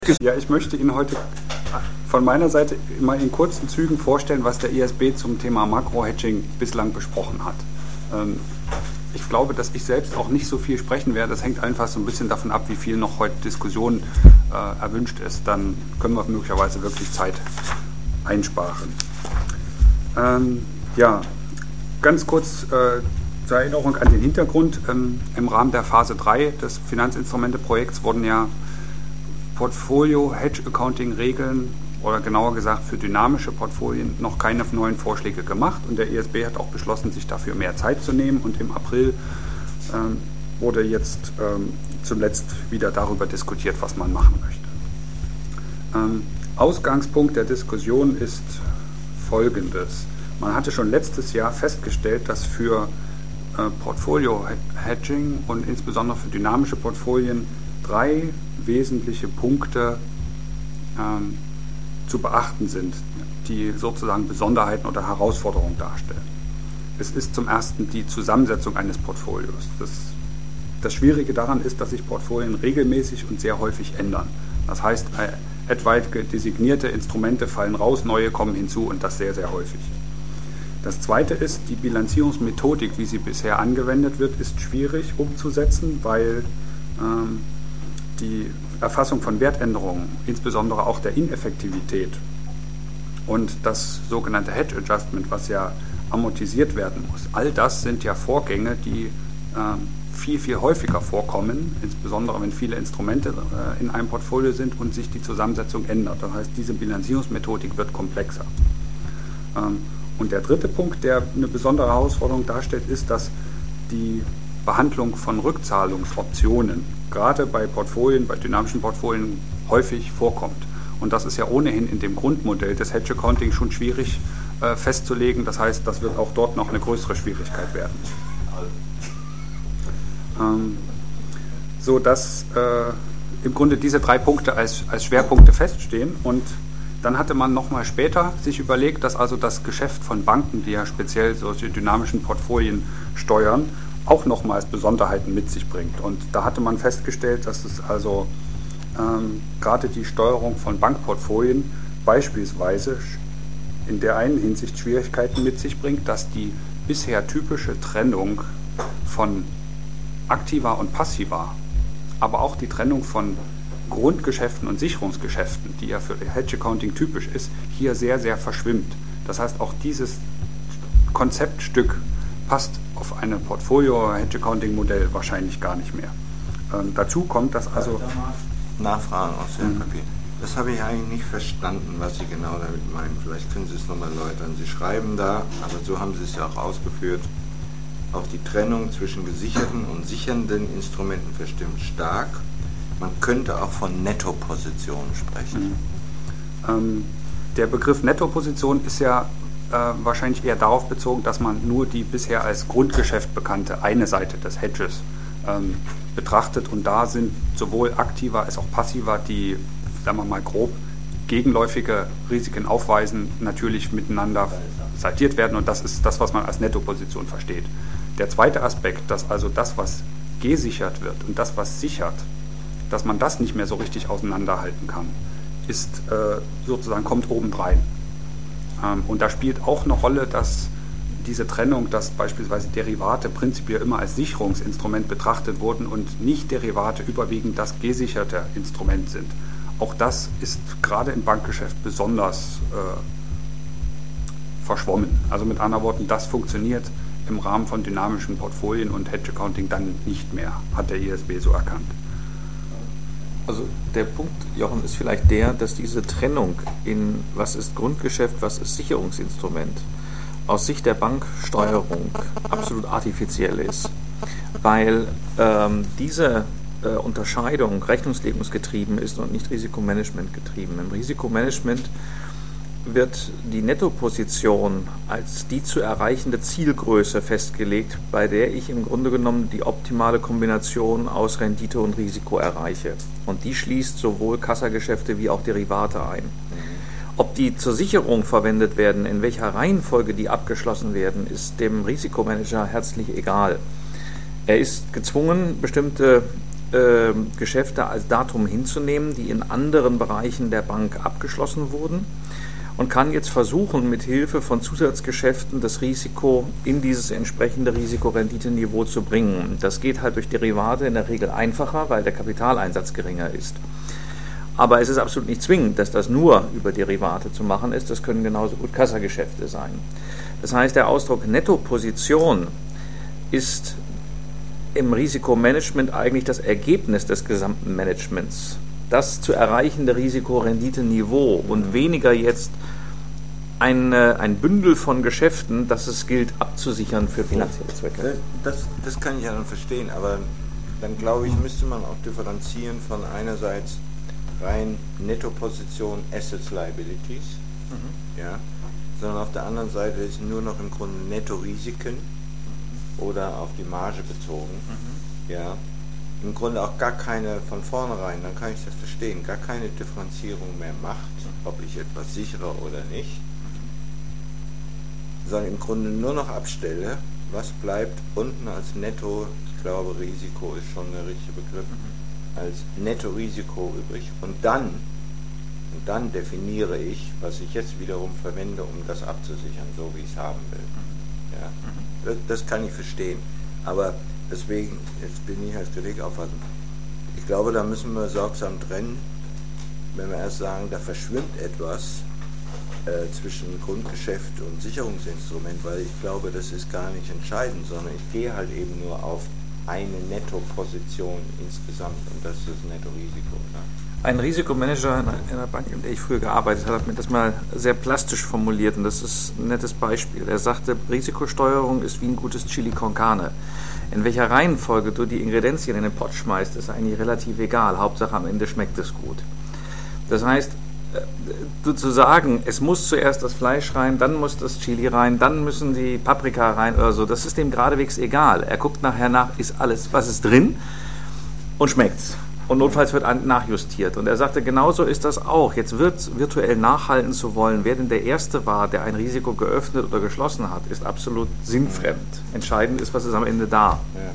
Ja, ich möchte Ihnen heute von meiner Seite mal in kurzen Zügen vorstellen, was der ISB zum Thema Makro-Hedging bislang besprochen hat. Ich glaube, dass ich selbst auch nicht so viel sprechen werde. Das hängt einfach so ein bisschen davon ab, wie viel noch heute Diskussion erwünscht ist. Dann können wir möglicherweise wirklich Zeit einsparen. Ja, ganz kurz zur Erinnerung an den Hintergrund. Im Rahmen der Phase 3 des Finanzinstrumente-Projekts wurden ja Portfolio-Hedge-Accounting-Regeln oder genauer gesagt für dynamische Portfolien noch keine neuen Vorschläge gemacht und der ISB hat auch beschlossen, sich dafür mehr Zeit zu nehmen und im April wurde jetzt zuletzt wieder darüber diskutiert, was man machen möchte. Ausgangspunkt der Diskussion ist folgendes. Man hatte schon letztes Jahr festgestellt, dass für Portfolio-Hedging und insbesondere für dynamische Portfolien 3 wesentliche Punkte zu beachten sind, die sozusagen Besonderheiten oder Herausforderungen darstellen. Es ist zum ersten die Zusammensetzung eines Portfolios. Das Schwierige daran ist, dass sich Portfolien regelmäßig und sehr häufig ändern. Das heißt, etwaige designierte Instrumente fallen raus, neue kommen hinzu und das sehr, sehr häufig. Das zweite ist, die Bilanzierungsmethodik, wie sie bisher angewendet wird, ist schwierig umzusetzen, weil die Erfassung von Wertänderungen, insbesondere auch der Ineffektivität und das sogenannte Hedge Adjustment, was ja amortisiert werden muss, all das sind ja Vorgänge, die viel, viel häufiger vorkommen, insbesondere wenn viele Instrumente in einem Portfolio sind und sich die Zusammensetzung ändert. Das heißt, diese Bilanzierungsmethodik wird komplexer. Und der dritte Punkt, der eine besondere Herausforderung darstellt, ist, dass die Behandlung von Rückzahlungsoptionen gerade bei Portfolien, bei dynamischen Portfolien häufig vorkommt. Und das ist ja ohnehin in dem Grundmodell des Hedge Accounting schon schwierig festzulegen. Das heißt, das wird auch dort noch eine größere Schwierigkeit werden. So dass im Grunde diese 3 Punkte als Schwerpunkte feststehen. Und dann hatte man nochmal später sich überlegt, dass also das Geschäft von Banken, die ja speziell solche dynamischen Portfolien steuern, auch nochmals Besonderheiten mit sich bringt. Und da hatte man festgestellt, dass es also gerade die Steuerung von Bankportfolien beispielsweise in der einen Hinsicht Schwierigkeiten mit sich bringt, dass die bisher typische Trennung von aktiver und passiver, aber auch die Trennung von Grundgeschäften und Sicherungsgeschäften, die ja für Hedge Accounting typisch ist, hier sehr, sehr verschwimmt. Das heißt, auch dieses Konzeptstück passt auf eine Portfolio-Hedge-Accounting-Modell wahrscheinlich gar nicht mehr. Dazu kommt, dass also... Nachfragen aus dem Papier. Das habe ich eigentlich nicht verstanden, was Sie genau damit meinen. Vielleicht können Sie es nochmal erläutern. Sie schreiben da, aber so haben Sie es ja auch ausgeführt, auch die Trennung zwischen gesicherten und sichernden Instrumenten verstimmt stark. Man könnte auch von Nettopositionen sprechen. Der Begriff Nettoposition ist ja wahrscheinlich eher darauf bezogen, dass man nur die bisher als Grundgeschäft bekannte eine Seite des Hedges betrachtet und da sind sowohl aktiver als auch passiver, die, sagen wir mal grob, gegenläufige Risiken aufweisen, natürlich miteinander saldiert werden und das ist das, was man als Nettoposition versteht. Der zweite Aspekt, dass also das, was gesichert wird und das, was sichert, dass man das nicht mehr so richtig auseinanderhalten kann, ist sozusagen kommt obendrein. Und da spielt auch eine Rolle, dass diese Trennung, dass beispielsweise Derivate prinzipiell immer als Sicherungsinstrument betrachtet wurden und nicht Derivate überwiegend das gesicherte Instrument sind. Auch das ist gerade im Bankgeschäft besonders verschwommen. Also mit anderen Worten, das funktioniert im Rahmen von dynamischen Portfolien und Hedge Accounting dann nicht mehr, hat der ISB so erkannt. Also der Punkt, Jochen, ist vielleicht der, dass diese Trennung in was ist Grundgeschäft, was ist Sicherungsinstrument, aus Sicht der Banksteuerung absolut artifiziell ist, weil diese Unterscheidung rechnungslegungsgetrieben ist und nicht Risikomanagement getrieben. Im Risikomanagement wird die Nettoposition als die zu erreichende Zielgröße festgelegt, bei der ich im Grunde genommen die optimale Kombination aus Rendite und Risiko erreiche. Und die schließt sowohl Kassageschäfte wie auch Derivate ein. Ob die zur Sicherung verwendet werden, in welcher Reihenfolge die abgeschlossen werden, ist dem Risikomanager herzlich egal. Er ist gezwungen, bestimmte Geschäfte als Datum hinzunehmen, die in anderen Bereichen der Bank abgeschlossen wurden, und kann jetzt versuchen, mit Hilfe von Zusatzgeschäften das Risiko in dieses entsprechende Risikorenditeniveau zu bringen. Das geht halt durch Derivate in der Regel einfacher, weil der Kapitaleinsatz geringer ist. Aber es ist absolut nicht zwingend, dass das nur über Derivate zu machen ist. Das können genauso gut Kassageschäfte sein. Das heißt, der Ausdruck Nettoposition ist im Risikomanagement eigentlich das Ergebnis des gesamten Managements. Das zu erreichende Risikorenditeniveau und weniger jetzt ein Bündel von Geschäften, das es gilt abzusichern für finanzielle Zwecke. Das kann ich ja dann verstehen, aber dann glaube ich, müsste man auch differenzieren von einerseits rein Nettoposition Assets Liabilities, ja, sondern auf der anderen Seite ist nur noch im Grunde Nettorisiken oder auf die Marge bezogen, ja, im Grunde auch gar keine von vornherein, dann kann ich das verstehen, gar keine Differenzierung mehr macht, ob ich etwas sichere oder nicht, sondern im Grunde nur noch abstelle, was bleibt unten als Netto, ich glaube Risiko ist schon der richtige Begriff, als Nettorisiko übrig, und dann definiere ich, was ich jetzt wiederum verwende, um das abzusichern, so wie ich es haben will. Ja. Das kann ich verstehen, aber deswegen, jetzt bin ich als Kritik auffassen. Ich glaube, da müssen wir sorgsam trennen, wenn wir erst sagen, da verschwimmt etwas zwischen Grundgeschäft und Sicherungsinstrument, weil ich glaube, das ist gar nicht entscheidend, sondern ich gehe halt eben nur auf eine Nettoposition insgesamt, und das ist das Nettorisiko. Ne? Ein Risikomanager in einer Bank, in der ich früher gearbeitet habe, hat mir das mal sehr plastisch formuliert, und das ist ein nettes Beispiel. Er sagte, Risikosteuerung ist wie ein gutes Chili con Carne. In welcher Reihenfolge du die Ingredienzien in den Pott schmeißt, ist eigentlich relativ egal. Hauptsache am Ende schmeckt es gut. Das heißt, zu sagen, es muss zuerst das Fleisch rein, dann muss das Chili rein, dann müssen die Paprika rein oder so, das ist dem geradewegs egal. Er guckt nachher nach, ist alles, was ist drin, und schmeckt's. Und notfalls wird nachjustiert. Und er sagte, genauso ist das auch. Jetzt virtuell nachhalten zu wollen, wer denn der Erste war, der ein Risiko geöffnet oder geschlossen hat, ist absolut sinnfremd. Entscheidend ist, was ist am Ende da.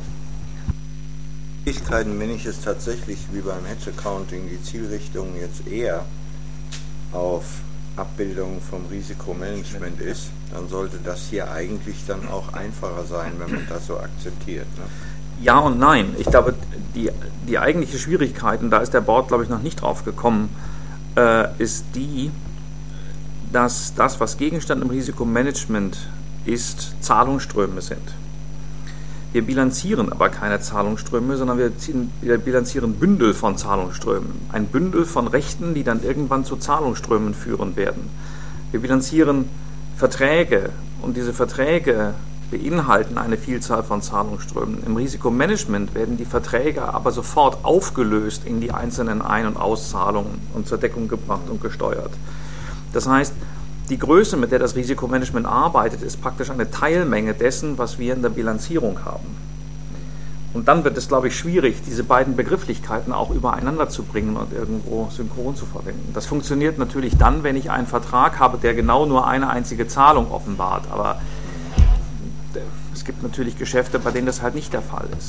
Ja. Wenn ich es tatsächlich wie beim Hedge Accounting die Zielrichtung jetzt eher auf Abbildung vom Risikomanagement ist, dann sollte das hier eigentlich dann auch einfacher sein, wenn man das so akzeptiert. Ne? Ja und nein. Ich glaube, die eigentliche Schwierigkeit, und da ist der Board, glaube ich, noch nicht drauf gekommen, ist die, dass das, was Gegenstand im Risikomanagement ist, Zahlungsströme sind. Wir bilanzieren aber keine Zahlungsströme, sondern wir bilanzieren Bündel von Zahlungsströmen. Ein Bündel von Rechten, die dann irgendwann zu Zahlungsströmen führen werden. Wir bilanzieren Verträge, und diese Verträge beinhalten eine Vielzahl von Zahlungsströmen. Im Risikomanagement werden die Verträge aber sofort aufgelöst in die einzelnen Ein- und Auszahlungen und zur Deckung gebracht und gesteuert. Das heißt, die Größe, mit der das Risikomanagement arbeitet, ist praktisch eine Teilmenge dessen, was wir in der Bilanzierung haben. Und dann wird es, glaube ich, schwierig, diese beiden Begrifflichkeiten auch übereinander zu bringen und irgendwo synchron zu verwenden. Das funktioniert natürlich dann, wenn ich einen Vertrag habe, der genau nur eine einzige Zahlung offenbart. Aber es gibt natürlich Geschäfte, bei denen das halt nicht der Fall ist.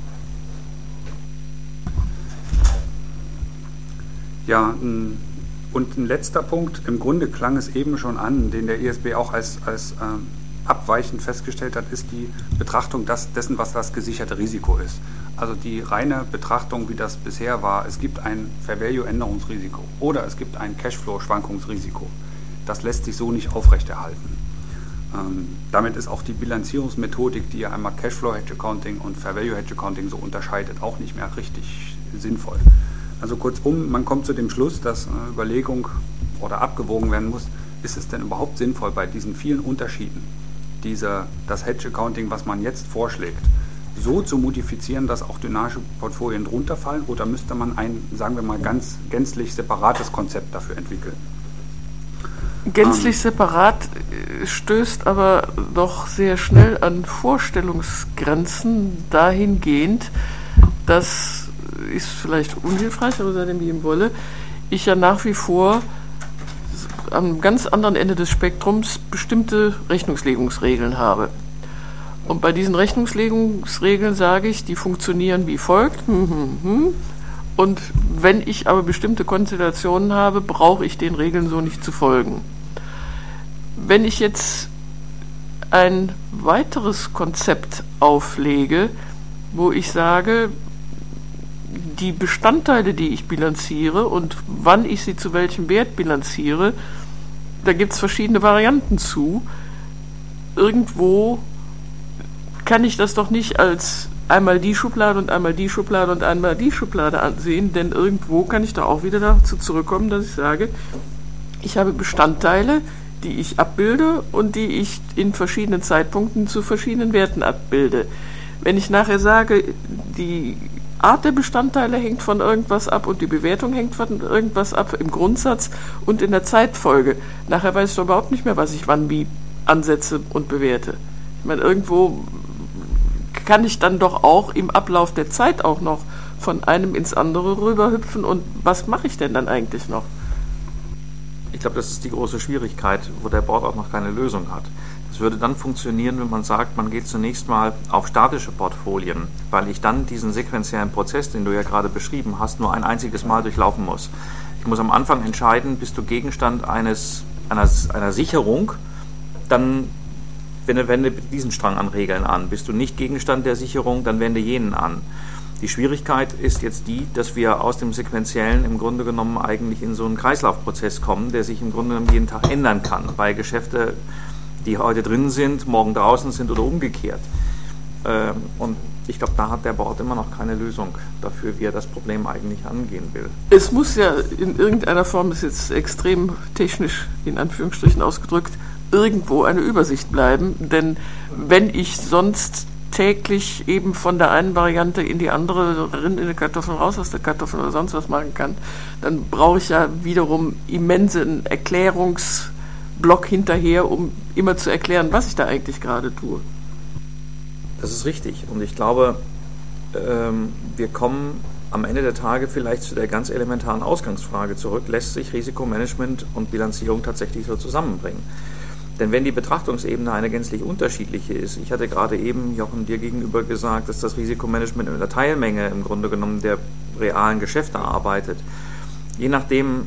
Ja, und ein letzter Punkt, im Grunde klang es eben schon an, den der ISB auch als abweichend festgestellt hat, ist die Betrachtung dessen, was das gesicherte Risiko ist. Also die reine Betrachtung, wie das bisher war, es gibt ein Fair-Value-Änderungsrisiko oder es gibt ein Cashflow-Schwankungsrisiko. Das lässt sich so nicht aufrechterhalten. Damit ist auch die Bilanzierungsmethodik, die ja einmal Cashflow-Hedge-Accounting und Fair-Value-Hedge-Accounting so unterscheidet, auch nicht mehr richtig sinnvoll. Also kurzum, man kommt zu dem Schluss, dass eine Überlegung oder abgewogen werden muss, ist es denn überhaupt sinnvoll bei diesen vielen Unterschieden, das Hedge-Accounting, was man jetzt vorschlägt, so zu modifizieren, dass auch dynamische Portfolien drunter fallen, oder müsste man ein, sagen wir mal, gänzlich separates Konzept dafür entwickeln? Gänzlich separat stößt aber doch sehr schnell an Vorstellungsgrenzen dahingehend, das ist vielleicht unhilfreich, aber sei dem wie ihm wolle, ich ja nach wie vor am ganz anderen Ende des Spektrums bestimmte Rechnungslegungsregeln habe. Und bei diesen Rechnungslegungsregeln sage ich, die funktionieren wie folgt. Und wenn ich aber bestimmte Konstellationen habe, brauche ich den Regeln so nicht zu folgen. Wenn ich jetzt ein weiteres Konzept auflege, wo ich sage, die Bestandteile, die ich bilanziere und wann ich sie zu welchem Wert bilanziere, da gibt es verschiedene Varianten zu. Irgendwo kann ich das doch nicht als einmal die Schublade und einmal die Schublade und einmal die Schublade ansehen, denn irgendwo kann ich da auch wieder dazu zurückkommen, dass ich sage, ich habe Bestandteile, die ich abbilde und die ich in verschiedenen Zeitpunkten zu verschiedenen Werten abbilde. Wenn ich nachher sage, die Art der Bestandteile hängt von irgendwas ab und die Bewertung hängt von irgendwas ab im Grundsatz und in der Zeitfolge, nachher weiß ich doch überhaupt nicht mehr, was ich wann wie ansetze und bewerte. Ich meine, irgendwo kann ich dann doch auch im Ablauf der Zeit auch noch von einem ins andere rüberhüpfen und was mache ich denn dann eigentlich noch? Ich glaube, das ist die große Schwierigkeit, wo der Board auch noch keine Lösung hat. Das würde dann funktionieren, wenn man sagt, man geht zunächst mal auf statische Portfolien, weil ich dann diesen sequenziellen Prozess, den du ja gerade beschrieben hast, nur ein einziges Mal durchlaufen muss. Ich muss am Anfang entscheiden, bist du Gegenstand einer Sicherung, dann wende diesen Strang an Regeln an. Bist du nicht Gegenstand der Sicherung, dann wende jenen an. Die Schwierigkeit ist jetzt die, dass wir aus dem Sequentiellen im Grunde genommen eigentlich in so einen Kreislaufprozess kommen, der sich im Grunde genommen jeden Tag ändern kann, weil Geschäfte, die heute drin sind, morgen draußen sind oder umgekehrt. Und ich glaube, da hat der Board immer noch keine Lösung dafür, wie er das Problem eigentlich angehen will. Es muss ja in irgendeiner Form, ist jetzt extrem technisch in Anführungsstrichen ausgedrückt, irgendwo eine Übersicht bleiben, denn wenn ich sonst täglich eben von der einen Variante in die andere, in die Kartoffeln raus aus der Kartoffel oder sonst was machen kann, dann brauche ich ja wiederum immensen Erklärungsblock hinterher, um immer zu erklären, was ich da eigentlich gerade tue. Das ist richtig und ich glaube, wir kommen am Ende der Tage vielleicht zu der ganz elementaren Ausgangsfrage zurück, lässt sich Risikomanagement und Bilanzierung tatsächlich so zusammenbringen? Denn wenn die Betrachtungsebene eine gänzlich unterschiedliche ist, ich hatte gerade eben, Jochen, dir gegenüber gesagt, dass das Risikomanagement in der Teilmenge im Grunde genommen der realen Geschäfte arbeitet. Je nachdem,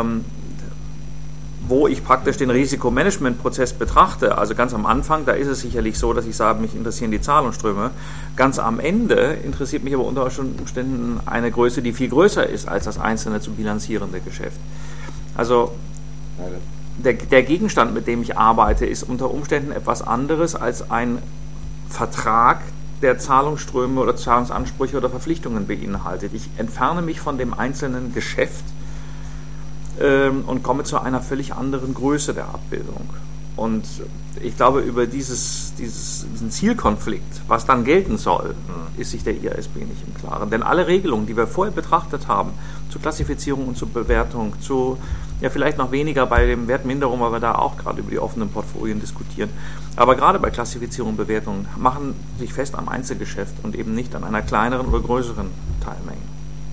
wo ich praktisch den Risikomanagementprozess betrachte, also ganz am Anfang, da ist es sicherlich so, dass ich sage, mich interessieren die Zahlungsströme. Ganz am Ende interessiert mich aber unter Umständen eine Größe, die viel größer ist als das einzelne zu bilanzierende Geschäft. Also der Gegenstand, mit dem ich arbeite, ist unter Umständen etwas anderes als ein Vertrag, der Zahlungsströme oder Zahlungsansprüche oder Verpflichtungen beinhaltet. Ich entferne mich von dem einzelnen Geschäft und komme zu einer völlig anderen Größe der Abbildung. Und ich glaube, über diesen Zielkonflikt, was dann gelten soll, ist sich der IASB nicht im Klaren. Denn alle Regelungen, die wir vorher betrachtet haben, zur Klassifizierung und zur Bewertung, ja vielleicht noch weniger bei dem Wertminderung, weil wir da auch gerade über die offenen Portfolien diskutieren, aber gerade bei Klassifizierung und Bewertung machen sich fest am Einzelgeschäft und eben nicht an einer kleineren oder größeren Teilmenge.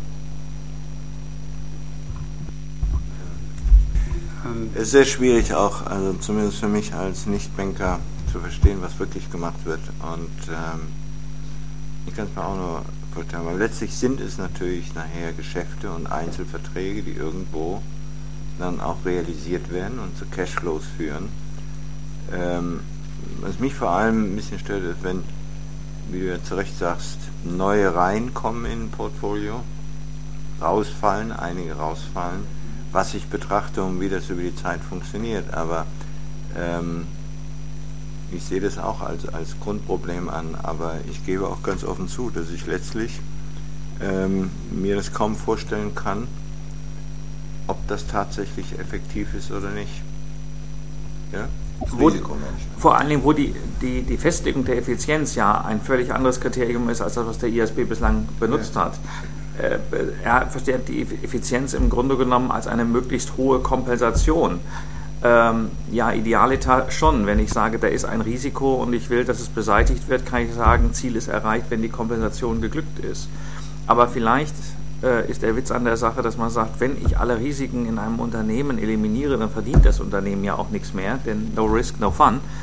Es ist sehr schwierig auch, also zumindest für mich als Nichtbanker, zu verstehen, was wirklich gemacht wird. Und ich kann es mir auch nur vorstellen, weil letztlich sind es natürlich nachher Geschäfte und Einzelverträge, die irgendwo dann auch realisiert werden und zu Cashflows führen. Was mich vor allem ein bisschen stört, ist, wenn, wie du ja zu Recht sagst, neue reinkommen in ein Portfolio, rausfallen, einige rausfallen, was ich betrachte und wie das über die Zeit funktioniert. Aber ich sehe das auch als Grundproblem an, aber ich gebe auch ganz offen zu, dass ich letztlich mir das kaum vorstellen kann, ob das tatsächlich effektiv ist oder nicht. Ja? Vor allen Dingen, wo die Festlegung der Effizienz ja ein völlig anderes Kriterium ist, als das, was der IASB bislang benutzt hat. Er versteht die Effizienz im Grunde genommen als eine möglichst hohe Kompensation. Ja, idealiter schon. Wenn ich sage, da ist ein Risiko und ich will, dass es beseitigt wird, kann ich sagen, Ziel ist erreicht, wenn die Kompensation geglückt ist. Aber vielleicht ist der Witz an der Sache, dass man sagt, wenn ich alle Risiken in einem Unternehmen eliminiere, dann verdient das Unternehmen ja auch nichts mehr, denn no risk, no fun.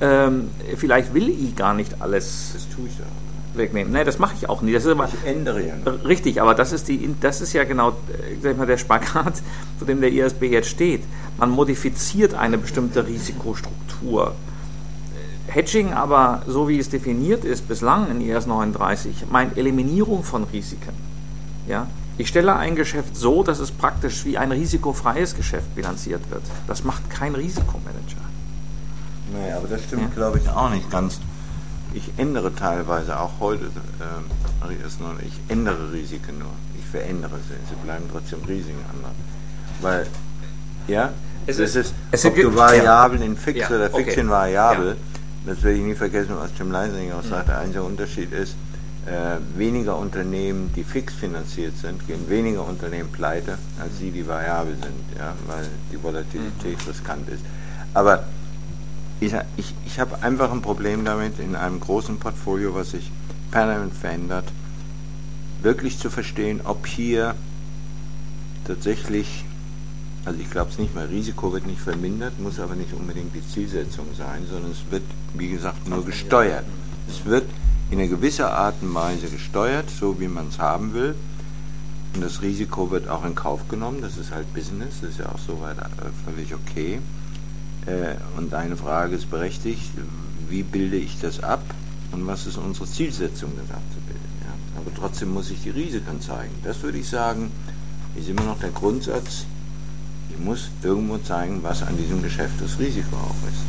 vielleicht will ich gar nicht alles. Das tue ich ja. Wegnehmen. Nein, das mache ich auch nicht. Das ist immer, ich ändere ja noch. Richtig, aber das ist ja genau, sag ich mal, der Spagat, zu dem der IASB jetzt steht. Man modifiziert eine bestimmte Risikostruktur. Hedging aber, so wie es definiert ist, bislang in IAS 39, meint Eliminierung von Risiken. Ja? Ich stelle ein Geschäft so, dass es praktisch wie ein risikofreies Geschäft bilanziert wird. Das macht kein Risikomanager. Nee, aber das stimmt, glaube ich, auch nicht ganz. Ich ändere teilweise, auch heute, ich ändere Risiken nur. Ich verändere sie. Sie bleiben trotzdem Risiken anders. Weil, ja, ob du Variablen in Fix oder Fix in Variabel, das werde ich nie vergessen, was Jim Leisinger auch sagt, der einzige Unterschied ist, weniger Unternehmen, die fix finanziert sind, gehen weniger Unternehmen pleite, als die variabel sind, ja, weil die Volatilität riskant ist. Aber ich habe einfach ein Problem damit, in einem großen Portfolio, was sich permanent verändert, wirklich zu verstehen, ob hier tatsächlich, also ich glaube es nicht mehr, Risiko wird nicht vermindert, muss aber nicht unbedingt die Zielsetzung sein, sondern es wird, wie gesagt, nur gesteuert. Es wird in einer gewissen Art und Weise gesteuert, so wie man es haben will. Und das Risiko wird auch in Kauf genommen, das ist halt Business, das ist ja auch soweit völlig okay. Und deine Frage ist berechtigt, wie bilde ich das ab und was ist unsere Zielsetzung, das abzubilden. Ja? Aber trotzdem muss ich die Risiken zeigen. Das würde ich sagen, ist immer noch der Grundsatz, ich muss irgendwo zeigen, was an diesem Geschäft das Risiko auch ist.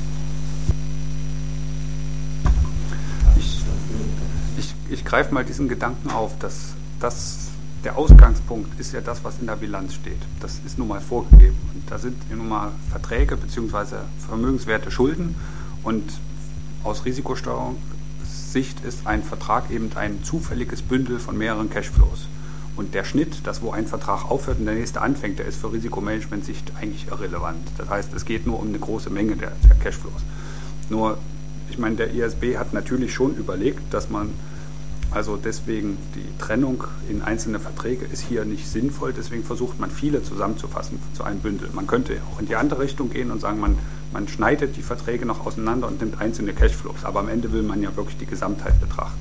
Ich greife mal diesen Gedanken auf, dass der Ausgangspunkt ist ja das, was in der Bilanz steht. Das ist nun mal vorgegeben. Und da sind nun mal Verträge bzw. vermögenswerte Schulden. Und aus Risikosteuerungssicht ist ein Vertrag eben ein zufälliges Bündel von mehreren Cashflows. Und der Schnitt, das wo ein Vertrag aufhört und der nächste anfängt, der ist für Risikomanagement-Sicht eigentlich irrelevant. Das heißt, es geht nur um eine große Menge der Cashflows. Nur, ich meine, der IASB hat natürlich schon überlegt, dass man also deswegen die Trennung in einzelne Verträge ist hier nicht sinnvoll, deswegen versucht man viele zusammenzufassen zu einem Bündel. Man könnte auch in die andere Richtung gehen und sagen, man schneidet die Verträge noch auseinander und nimmt einzelne Cashflows, aber am Ende will man ja wirklich die Gesamtheit betrachten.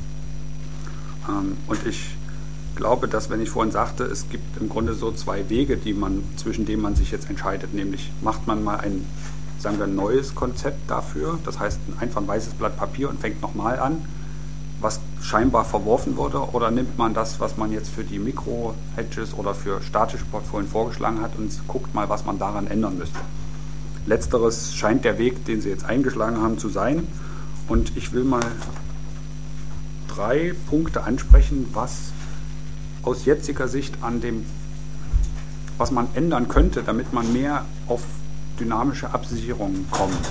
Und ich glaube, dass, wenn ich vorhin sagte, es gibt im Grunde so zwei Wege, zwischen denen man sich jetzt entscheidet, nämlich macht man mal ein, sagen wir, neues Konzept dafür, das heißt einfach ein weißes Blatt Papier und fängt nochmal an, was scheinbar verworfen wurde, oder nimmt man das, was man jetzt für die Mikro-Hedges oder für statische Portfolien vorgeschlagen hat und guckt mal, was man daran ändern müsste. Letzteres scheint der Weg, den Sie jetzt eingeschlagen haben, zu sein, und ich will mal 3 Punkte ansprechen, was aus jetziger Sicht was man ändern könnte, damit man mehr auf dynamische Absicherungen kommt.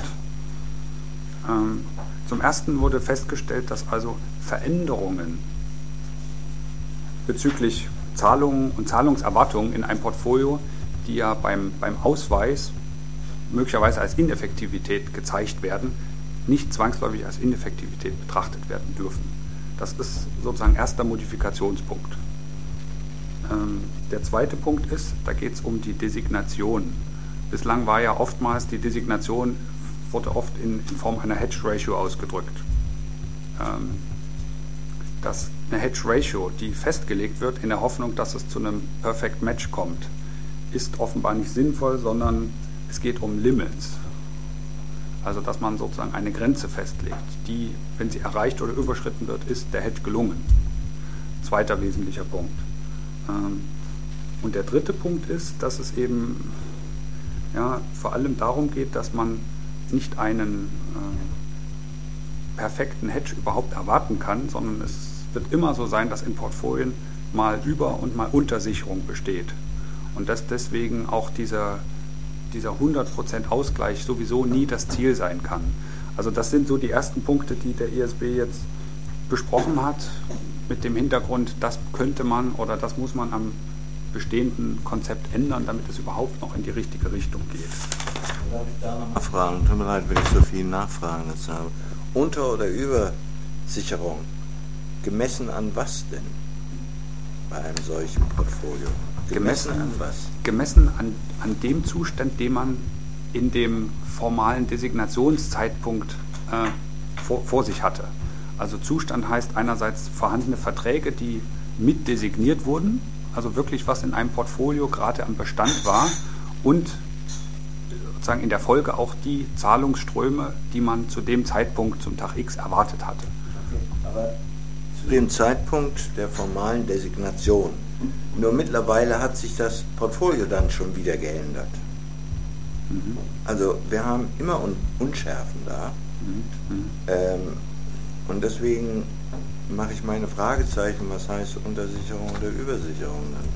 Zum Ersten wurde festgestellt, dass also Veränderungen bezüglich Zahlungen und Zahlungserwartungen in einem Portfolio, die ja beim Ausweis möglicherweise als Ineffektivität gezeigt werden, nicht zwangsläufig als Ineffektivität betrachtet werden dürfen. Das ist sozusagen erster Modifikationspunkt. Der zweite Punkt ist, da geht es um die Designation. Bislang war ja oftmals die Designation, wurde oft in Form einer Hedge Ratio ausgedrückt. Dass eine Hedge Ratio, die festgelegt wird in der Hoffnung, dass es zu einem Perfect Match kommt, ist offenbar nicht sinnvoll, sondern es geht um Limits. Also dass man sozusagen eine Grenze festlegt, die, wenn sie erreicht oder überschritten wird, ist der Hedge gelungen. Zweiter wesentlicher Punkt. Und der dritte Punkt ist, dass es eben vor allem darum geht, dass man nicht einen perfekten Hedge überhaupt erwarten kann, sondern es wird immer so sein, dass in Portfolien mal Über- und mal Untersicherung besteht. Und dass deswegen auch dieser 100% Ausgleich sowieso nie das Ziel sein kann. Also das sind so die ersten Punkte, die der IASB jetzt besprochen hat, mit dem Hintergrund, das könnte man oder das muss man am bestehenden Konzept ändern, damit es überhaupt noch in die richtige Richtung geht. Darf ich da nochmal fragen? Tut mir leid, wenn ich so viele Nachfragen dazu habe. Unter- oder Übersicherung, gemessen an was denn bei einem solchen Portfolio? Gemessen an was? Gemessen an dem Zustand, den man in dem formalen Designationszeitpunkt vor sich hatte. Also Zustand heißt einerseits vorhandene Verträge, die mit designiert wurden, also wirklich was in einem Portfolio gerade am Bestand war und sozusagen in der Folge auch die Zahlungsströme, die man zu dem Zeitpunkt zum Tag X erwartet hatte. Okay, aber zu dem Zeitpunkt der formalen Designation. Nur mittlerweile hat sich das Portfolio dann schon wieder geändert. Mhm. Also wir haben immer Unschärfen da. Und deswegen mache ich meine Fragezeichen, was heißt Untersicherung oder Übersicherung dann?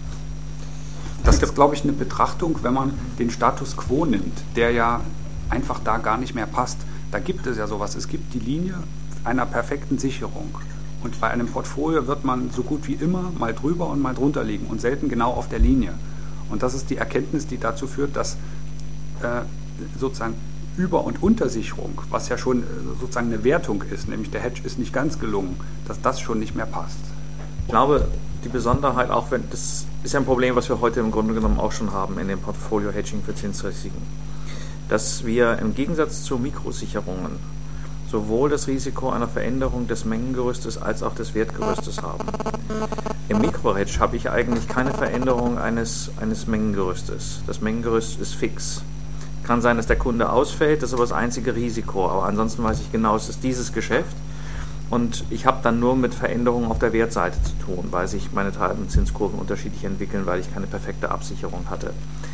Das ist, glaube ich, eine Betrachtung, wenn man den Status quo nimmt, der ja einfach da gar nicht mehr passt. Da gibt es ja sowas. Es gibt die Linie einer perfekten Sicherung. Und bei einem Portfolio wird man so gut wie immer mal drüber und mal drunter liegen und selten genau auf der Linie. Und das ist die Erkenntnis, die dazu führt, dass sozusagen Über- und Untersicherung, was ja schon sozusagen eine Wertung ist, nämlich der Hedge ist nicht ganz gelungen, dass das schon nicht mehr passt. Ich glaube, die Besonderheit, auch wenn das ist ja ein Problem, was wir heute im Grunde genommen auch schon haben in dem Portfolio-Hedging für Zinsrisiken, dass wir im Gegensatz zu Mikrosicherungen sowohl das Risiko einer Veränderung des Mengengerüstes als auch des Wertgerüstes haben. Im Mikro-Hedge habe ich eigentlich keine Veränderung eines Mengengerüstes. Das Mengengerüst ist fix. Kann sein, dass der Kunde ausfällt, das ist aber das einzige Risiko. Aber ansonsten weiß ich genau, es ist dieses Geschäft. Und ich habe dann nur mit Veränderungen auf der Wertseite zu tun, weil sich meine Zinskurven unterschiedlich entwickeln, weil ich keine perfekte Absicherung hatte.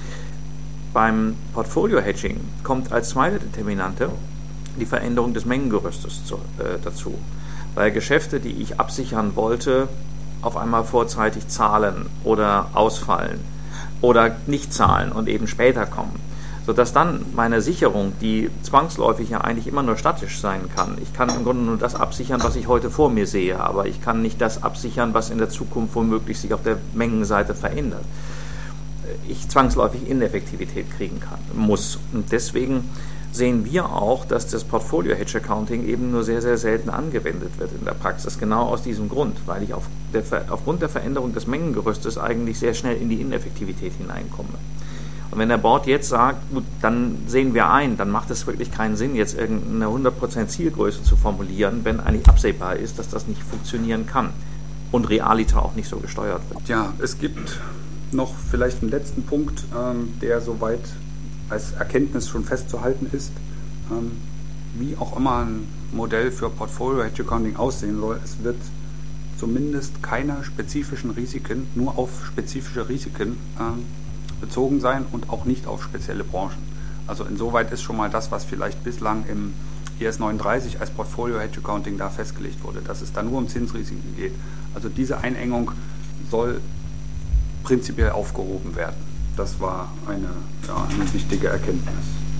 Beim Portfolio-Hedging kommt als zweite Determinante die Veränderung des Mengengerüstes dazu. Weil Geschäfte, die ich absichern wollte, auf einmal vorzeitig zahlen oder ausfallen oder nicht zahlen und eben später kommen. Sodass dann meine Sicherung, die zwangsläufig ja eigentlich immer nur statisch sein kann. Ich kann im Grunde nur das absichern, was ich heute vor mir sehe, aber ich kann nicht das absichern, was in der Zukunft womöglich sich auf der Mengenseite verändert. Ich zwangsläufig Ineffektivität kriegen muss. Und deswegen sehen wir auch, dass das Portfolio-Hedge-Accounting eben nur sehr, sehr selten angewendet wird in der Praxis. Genau aus diesem Grund, weil ich aufgrund der Veränderung des Mengengerüstes eigentlich sehr schnell in die Ineffektivität hineinkomme. Und wenn der Board jetzt sagt, gut, dann sehen wir ein, dann macht es wirklich keinen Sinn, jetzt irgendeine 100% Zielgröße zu formulieren, wenn eigentlich absehbar ist, dass das nicht funktionieren kann und realiter auch nicht so gesteuert wird. Ja, es gibt noch vielleicht einen letzten Punkt, der soweit als Erkenntnis schon festzuhalten ist, wie auch immer ein Modell für Portfolio Hedge Accounting aussehen soll. Es wird zumindest keine spezifischen Risiken, nur auf spezifische Risiken bezogen sein und auch nicht auf spezielle Branchen. Also insoweit ist schon mal das, was vielleicht bislang im IAS 39 als Portfolio Hedge Accounting da festgelegt wurde, dass es da nur um Zinsrisiken geht. Also diese Einengung soll prinzipiell aufgehoben werden. Das war eine wichtige Erkenntnis.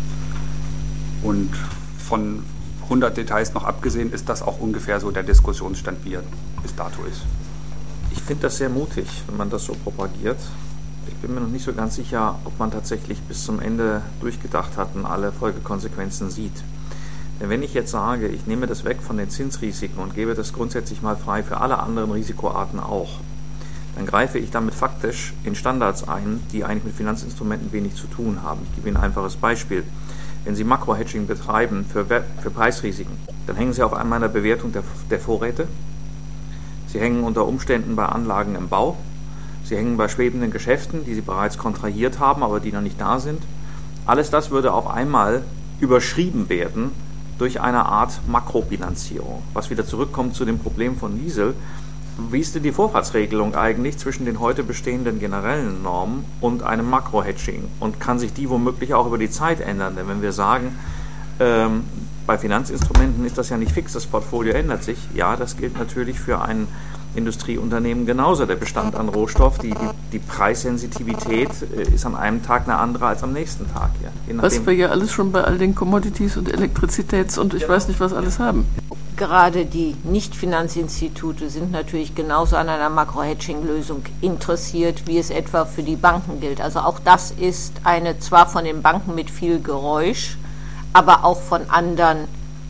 Und von 100 Details noch abgesehen, ist das auch ungefähr so der Diskussionsstand, wie er bis dato ist. Ich finde das sehr mutig, wenn man das so propagiert. Ich bin mir noch nicht so ganz sicher, ob man tatsächlich bis zum Ende durchgedacht hat und alle Folgekonsequenzen sieht. Denn wenn ich jetzt sage, ich nehme das weg von den Zinsrisiken und gebe das grundsätzlich mal frei für alle anderen Risikoarten auch, dann greife ich damit faktisch in Standards ein, die eigentlich mit Finanzinstrumenten wenig zu tun haben. Ich gebe Ihnen ein einfaches Beispiel. Wenn Sie Makro-Hedging betreiben für Preisrisiken, dann hängen Sie auf einmal in der Bewertung der Vorräte. Sie hängen unter Umständen bei Anlagen im Bau. Sie hängen bei schwebenden Geschäften, die Sie bereits kontrahiert haben, aber die noch nicht da sind. Alles das würde auf einmal überschrieben werden durch eine Art Makrobilanzierung, was wieder zurückkommt zu dem Problem von Liesel. Wie ist denn die Vorfahrtsregelung eigentlich zwischen den heute bestehenden generellen Normen und einem Makro-Hedging? Und kann sich die womöglich auch über die Zeit ändern? Denn wenn wir sagen, bei Finanzinstrumenten ist das ja nicht fix, das Portfolio ändert sich. Ja, das gilt natürlich für ein Industrieunternehmen genauso. Der Bestand an Rohstoff, die Preissensitivität ist an einem Tag eine andere als am nächsten Tag. Ja. Was wir ja alles schon bei all den Commodities und Elektrizitäts- und ich weiß nicht was alles haben. Gerade die Nicht-Finanzinstitute sind natürlich genauso an einer Makro-Hedging-Lösung interessiert, wie es etwa für die Banken gilt. Also auch das ist eine zwar von den Banken mit viel Geräusch, aber auch von anderen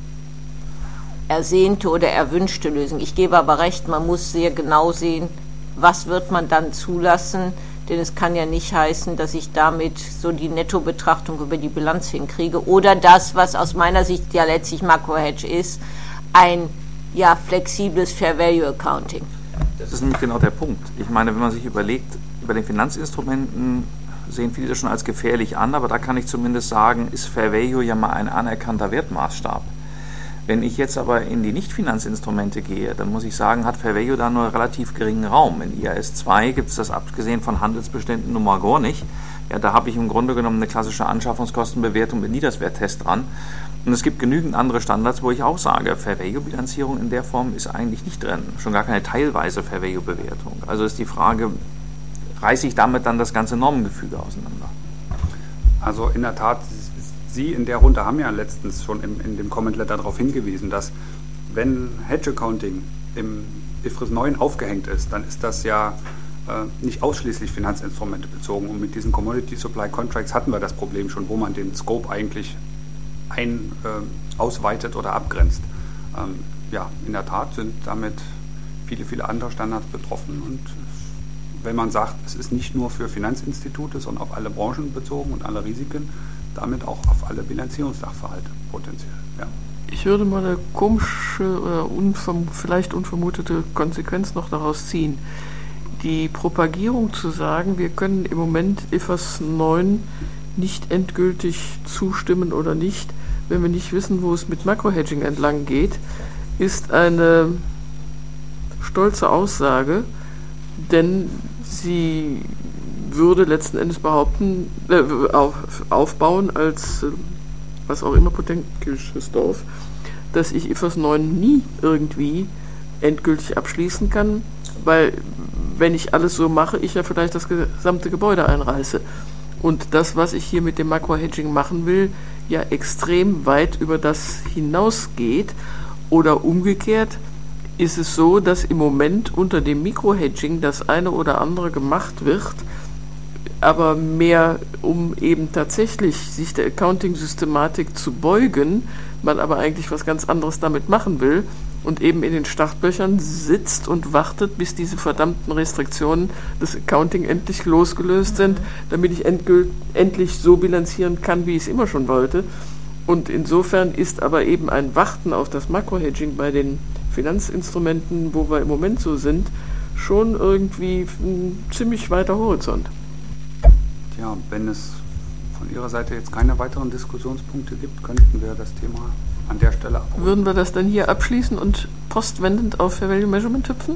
ersehnte oder erwünschte Lösung. Ich gebe aber recht, man muss sehr genau sehen, was wird man dann zulassen, Denn es kann ja nicht heißen, dass ich damit so die Nettobetrachtung über die Bilanz hinkriege. Oder das, was aus meiner Sicht ja letztlich Makro-Hedge ist, ein flexibles Fair Value Accounting. Das ist nämlich genau der Punkt. Ich meine, wenn man sich überlegt, über den Finanzinstrumenten sehen viele das schon als gefährlich an, aber da kann ich zumindest sagen, ist Fair Value ja mal ein anerkannter Wertmaßstab. Wenn ich jetzt aber in die Nicht-Finanzinstrumente gehe, dann muss ich sagen, hat Fair Value da nur relativ geringen Raum. In IAS 2 gibt es das abgesehen von Handelsbeständen nun mal gar nicht. Ja, da habe ich im Grunde genommen eine klassische Anschaffungskostenbewertung mit Niederswerttest dran. Und es gibt genügend andere Standards, wo ich auch sage, Fair Value Bilanzierung in der Form ist eigentlich nicht drin. Schon gar keine teilweise Fair Value Bewertung. Also ist die Frage, reiße ich damit dann das ganze Normengefüge auseinander? Also in der Tat, Sie in der Runde haben ja letztens schon in dem Comment Letter darauf hingewiesen, dass wenn Hedge Accounting im IFRS 9 aufgehängt ist, dann ist das ja nicht ausschließlich Finanzinstrumente bezogen. Und mit diesen Commodity Supply Contracts hatten wir das Problem schon, wo man den Scope eigentlich ausweitet oder abgrenzt. In der Tat sind damit viele andere Standards betroffen. Und wenn man sagt, es ist nicht nur für Finanzinstitute, sondern auf alle Branchen bezogen und alle Risiken, damit auch auf alle Bilanzierungssachverhalte potenziell. Ja. Ich würde mal eine komische oder vielleicht unvermutete Konsequenz noch daraus ziehen. Die Propagierung zu sagen, wir können im Moment IFRS 9 nicht endgültig zustimmen oder nicht, wenn wir nicht wissen, wo es mit Makro-Hedging entlang geht, ist eine stolze Aussage, denn sie würde letzten Endes behaupten, aufbauen als was auch immer potentisches Dorf, dass ich IFRS 9 nie irgendwie endgültig abschließen kann, weil wenn ich alles so mache, ich ja vielleicht das gesamte Gebäude einreiße. Und das, was ich hier mit dem Makro-Hedging machen will, ja extrem weit über das hinausgeht. Oder umgekehrt ist es so, dass im Moment unter dem Mikro-Hedging das eine oder andere gemacht wird, aber mehr um eben tatsächlich sich der Accounting-Systematik zu beugen, man aber eigentlich was ganz anderes damit machen will und eben in den Startlöchern sitzt und wartet, bis diese verdammten Restriktionen des Accounting endlich losgelöst sind, damit ich endlich so bilanzieren kann, wie ich es immer schon wollte. Und insofern ist aber eben ein Warten auf das Makro-Hedging bei den Finanzinstrumenten, wo wir im Moment so sind, schon irgendwie ein ziemlich weiter Horizont. Ja, wenn es von Ihrer Seite jetzt keine weiteren Diskussionspunkte gibt, könnten wir das Thema an der Stelle abrunden. Würden wir das dann hier abschließen und postwendend auf Fair Value Measurement hüpfen?